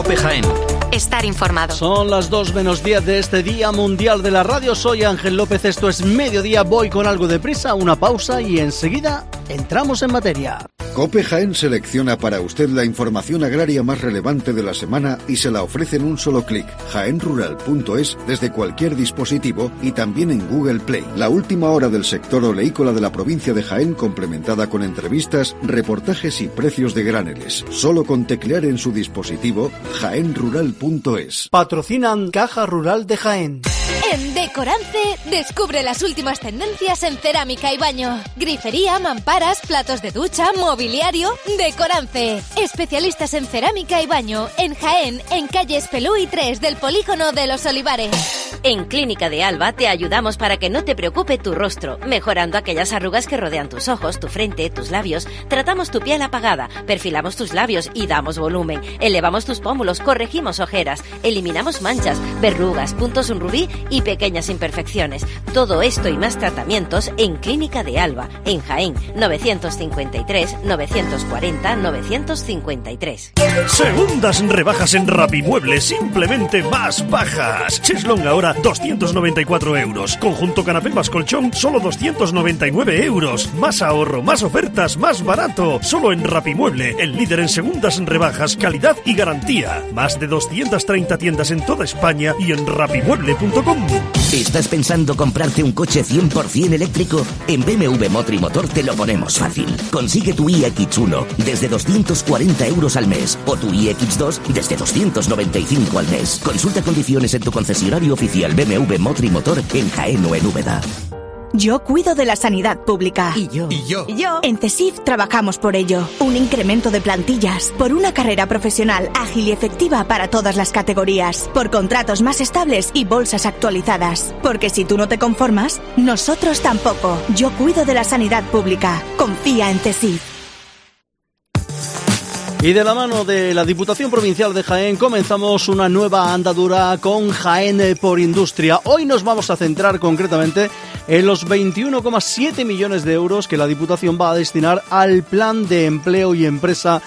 COPE Jaén. Estar informado. Son las 2:10 de este Día Mundial de la Radio. Soy Ángel López, esto es Mediodía. Voy con algo de prisa, una pausa y enseguida entramos en materia. COPE Jaén selecciona para usted la información agraria más relevante de la semana y se la ofrece en un solo clic. jaenrural.es desde cualquier dispositivo y también en Google Play. La última hora del sector oleícola de la provincia de Jaén, complementada con entrevistas, reportajes y precios de graneles. Solo con teclear en su dispositivo jaenrural.es. Patrocinan Caja Rural de Jaén. En Decorance, descubre las últimas tendencias en cerámica y baño. Grifería, mamparas, platos de ducha, mobiliario. Decorance, especialistas en cerámica y baño. En Jaén, en calle Espelúi 3 del Polígono de los Olivares. En Clínica de Alba te ayudamos para que no te preocupe tu rostro, mejorando aquellas arrugas que rodean tus ojos, tu frente, tus labios. Tratamos tu piel apagada, perfilamos tus labios y damos volumen. Elevamos tus pómulos, corregimos ojeras, eliminamos manchas, verrugas, puntos en rubí y pequeñas imperfecciones. Todo esto y más tratamientos en Clínica de Alba, en Jaén, 953-940-953. Segundas rebajas en Rapimueble, simplemente más bajas. Cheslong ahora 294 euros. Conjunto canapé más colchón, solo 299 euros. Más ahorro, más ofertas, más barato. Solo en Rapimueble, el líder en segundas rebajas, calidad y garantía. Más de 230 tiendas en toda España y en rapimueble.com. ¿Estás pensando comprarte un coche 100% eléctrico? En BMW Motrimotor te lo ponemos fácil. Consigue tu iX1 desde 240 euros al mes o tu iX2 desde 295 al mes. Consulta condiciones en tu concesionario oficial BMW Motrimotor en Jaén o en Úbeda. Yo cuido de la sanidad pública. Y yo. En CESIF trabajamos por ello. Un incremento de plantillas, por una carrera profesional ágil y efectiva para todas las categorías, por contratos más estables y bolsas actualizadas. Porque si tú no te conformas, nosotros tampoco. Yo cuido de la sanidad pública. Confía en CESIF. Y de la mano de la Diputación Provincial de Jaén comenzamos una nueva andadura con Jaén por Industria. Hoy nos vamos a centrar concretamente en los 21,7 millones de euros que la Diputación va a destinar al Plan de Empleo y Empresa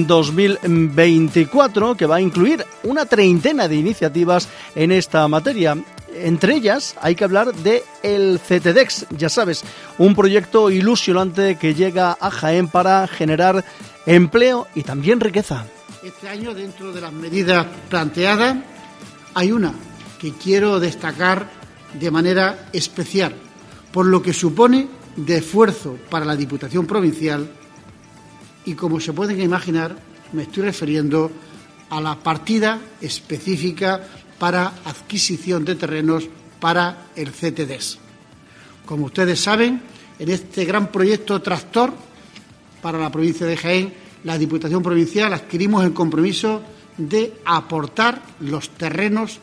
2024, que va a incluir una treintena de iniciativas en esta materia. Entre ellas hay que hablar de el CTDEX, ya sabes, un proyecto ilusionante que llega a Jaén para generar empleo y también riqueza. Este año, dentro de las medidas planteadas, hay una que quiero destacar de manera especial, por lo que supone de esfuerzo para la Diputación Provincial y, como se pueden imaginar, me estoy refiriendo a la partida específica para adquisición de terrenos para el CTDEX. Como ustedes saben, en este gran proyecto tractor para la provincia de Jaén, la Diputación Provincial adquirimos el compromiso de aportar los terrenos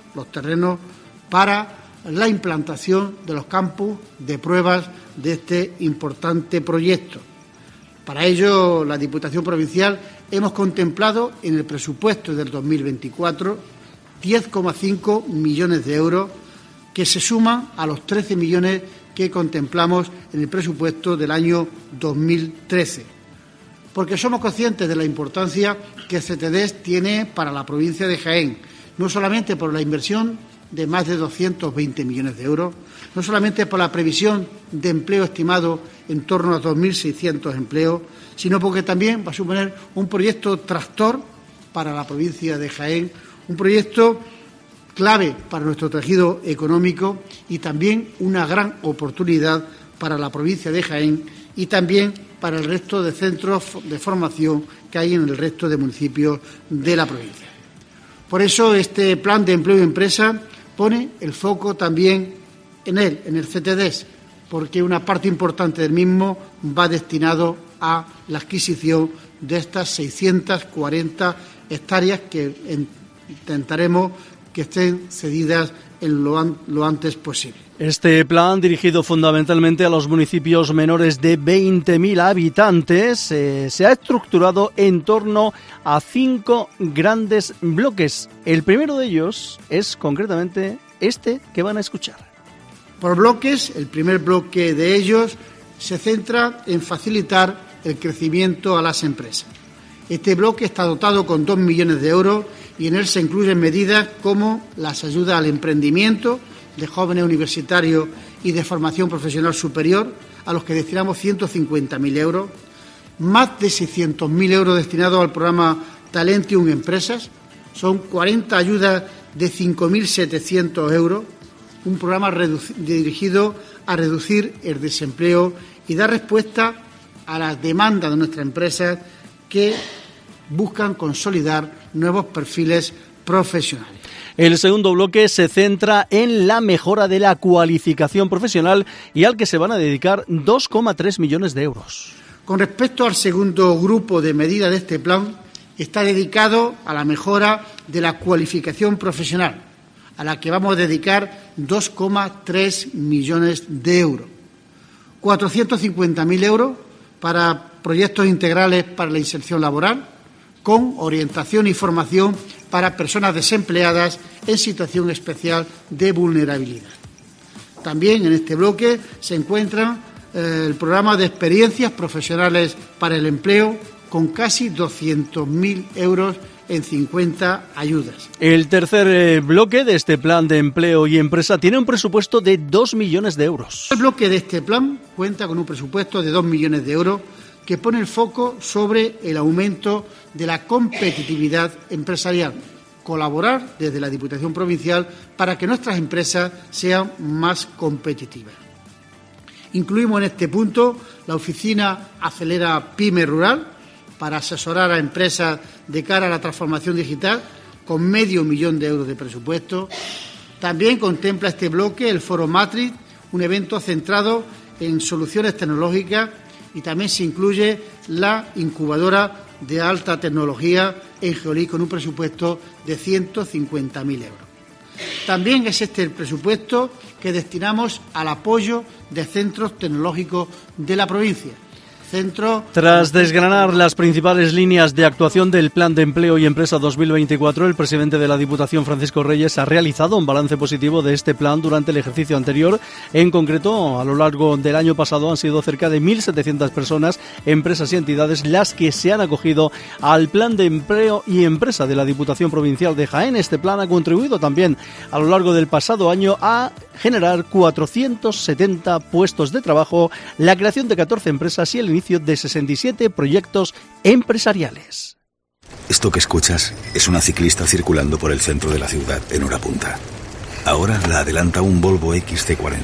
para la implantación de los campus de pruebas de este importante proyecto. Para ello, la Diputación Provincial hemos contemplado en el presupuesto del 2024 10,5 millones de euros que se suman a los 13 millones que contemplamos en el presupuesto del año 2013. Porque somos conscientes de la importancia que CTDEX tiene para la provincia de Jaén, no solamente por la inversión de más de 220 millones de euros, no solamente por la previsión de empleo estimado en torno a 2.600 empleos, sino porque también va a suponer un proyecto tractor para la provincia de Jaén, un proyecto clave para nuestro tejido económico y también una gran oportunidad para la provincia de Jaén y también para el resto de centros de formación que hay en el resto de municipios de la provincia. Por eso este plan de empleo y empresa pone el foco también en el CTDEX, porque una parte importante del mismo va destinado a la adquisición de estas 640 hectáreas que intentaremos que estén cedidas en lo antes posible. Este plan, dirigido fundamentalmente a los municipios menores de 20.000 habitantes, se ha estructurado en torno a 5 grandes bloques. El primero de ellos es concretamente este que van a escuchar. Por bloques, el primer bloque de ellos se centra en facilitar el crecimiento a las empresas. Este bloque está dotado con 2 millones de euros y en él se incluyen medidas como las ayudas al emprendimiento de jóvenes universitarios y de formación profesional superior, a los que destinamos 150.000 euros, más de 600.000 euros destinados al programa Talentium Empresas, son 40 ayudas de 5.700 euros, un programa dirigido a reducir el desempleo y dar respuesta a las demandas de nuestras empresas que buscan consolidar nuevos perfiles profesionales. El segundo bloque se centra en la mejora de la cualificación profesional y al que se van a dedicar 2,3 millones de euros. Con respecto al segundo grupo de medidas de este plan, está dedicado a la mejora de la cualificación profesional, a la que vamos a dedicar 2,3 millones de euros. 450.000 euros para proyectos integrales para la inserción laboral, con orientación y formación para personas desempleadas en situación especial de vulnerabilidad. También en este bloque se encuentra el programa de experiencias profesionales para el empleo, con casi 200.000 euros en 50 ayudas. El tercer bloque de este plan de empleo y empresa tiene un presupuesto de 2 millones de euros. El bloque de este plan cuenta con un presupuesto de 2 millones de euros que pone el foco sobre el aumento de la competitividad empresarial, colaborar desde la Diputación Provincial para que nuestras empresas sean más competitivas. Incluimos en este punto la oficina Acelera Pyme Rural para asesorar a empresas de cara a la transformación digital con 500.000 euros de presupuesto. También contempla este bloque el Foro Matrix, un evento centrado en soluciones tecnológicas, y también se incluye la incubadora de alta tecnología en Geolí con un presupuesto de 150.000 euros. También es este el presupuesto que destinamos al apoyo de centros tecnológicos de la provincia. Tras desgranar las principales líneas de actuación del Plan de Empleo y Empresa 2024, el presidente de la Diputación, Francisco Reyes, ha realizado un balance positivo de este plan durante el ejercicio anterior. En concreto, a lo largo del año pasado han sido cerca de 1.700 personas, empresas y entidades las que se han acogido al Plan de Empleo y Empresa de la Diputación Provincial de Jaén. Este plan ha contribuido también a lo largo del pasado año a generar 470 puestos de trabajo, la creación de 14 empresas y el inicio de 67 proyectos empresariales. Esto que escuchas es una ciclista circulando por el centro de la ciudad en hora punta. Ahora la adelanta un Volvo XC40.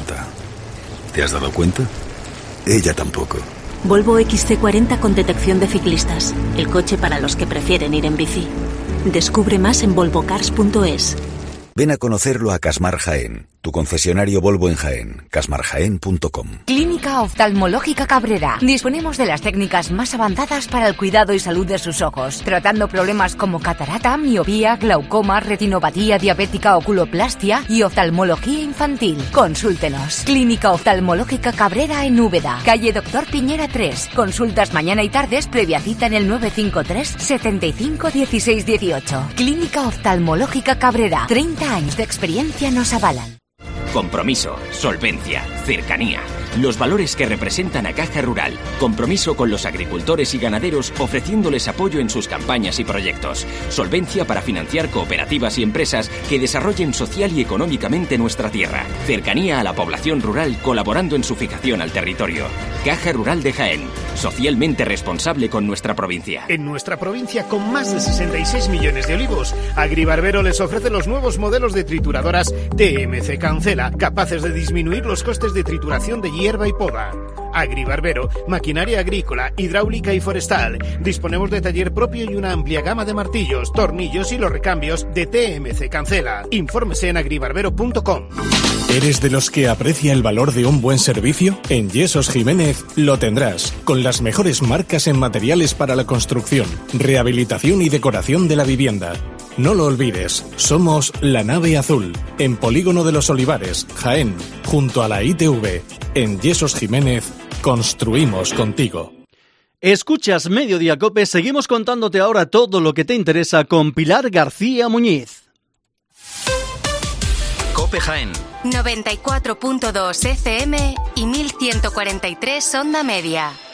¿Te has dado cuenta? Ella tampoco. Volvo XC40 con detección de ciclistas. El coche para los que prefieren ir en bici. Descubre más en volvocars.es. Ven a conocerlo a Casmar Jaén, tu concesionario Volvo en Jaén, casmarjaén.com. Clínica Oftalmológica Cabrera. Disponemos de las técnicas más avanzadas para el cuidado y salud de sus ojos, tratando problemas como catarata, miopía, glaucoma, retinopatía diabética, oculoplastia y oftalmología infantil. Consúltenos. Clínica Oftalmológica Cabrera en Úbeda, calle Doctor Piñera 3. Consultas mañana y tardes previa cita en el 953 75 16 18. Clínica Oftalmológica Cabrera. 30 años de experiencia nos avalan. Compromiso, solvencia, cercanía. Los valores que representan a Caja Rural. Compromiso con los agricultores y ganaderos ofreciéndoles apoyo en sus campañas y proyectos. Solvencia para financiar cooperativas y empresas que desarrollen social y económicamente nuestra tierra. Cercanía a la población rural colaborando en su fijación al territorio. Caja Rural de Jaén. Socialmente responsable con nuestra provincia. En nuestra provincia, con más de 66 millones de olivos, Agribarbero les ofrece los nuevos modelos de trituradoras TMC Cancela, capaces de disminuir los costes de trituración de hierba y poda. Agribarbero, maquinaria agrícola, hidráulica y forestal. Disponemos de taller propio y una amplia gama de martillos, tornillos y los recambios de TMC Cancela. Infórmese en agribarbero.com. ¿Eres de los que aprecia el valor de un buen servicio? En Yesos Jiménez lo tendrás, con las mejores marcas en materiales para la construcción, rehabilitación y decoración de la vivienda. No lo olvides, somos La Nave Azul, en Polígono de los Olivares, Jaén, junto a la ITV. En Yesos Jiménez, construimos contigo. Escuchas Mediodía Cope, seguimos contándote ahora todo lo que te interesa con Pilar García Muñiz. Cope Jaén 94.2 FM y 1143 onda media.